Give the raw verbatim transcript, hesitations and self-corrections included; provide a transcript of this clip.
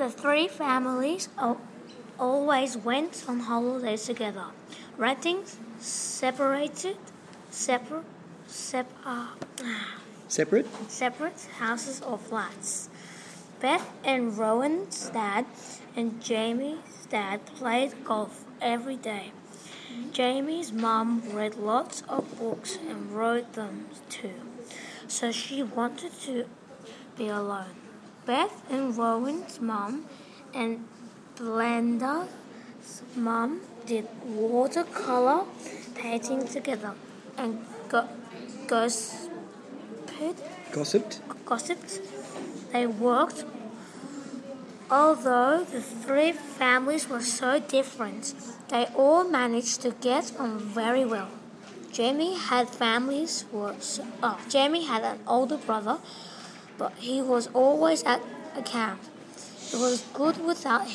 The three families al- always went on holidays together, renting separated, separ- sep- uh, Separate? separate houses or flats. Beth and Rowan's dad and Jamie's dad played golf every day. Jamie's mom read lots of books and wrote them too, so she wanted to be alone. Beth and Rowan's mom and Blenda's mom did watercolor painting together and go- gossiped. Gossiped? gossiped. They worked. Although the three families were so different, they all managed to get on very well. Jamie had families was oh, Jamie had an older brother, but he was always at a camp. It was good without him.